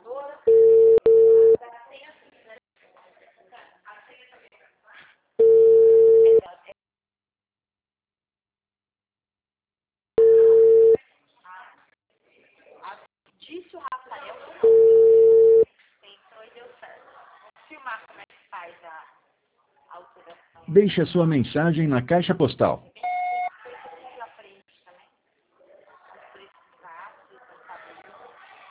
Disse o Rafael que entrou e deu certo. Filmar como é que faz a alteração. Deixe a sua mensagem na caixa postal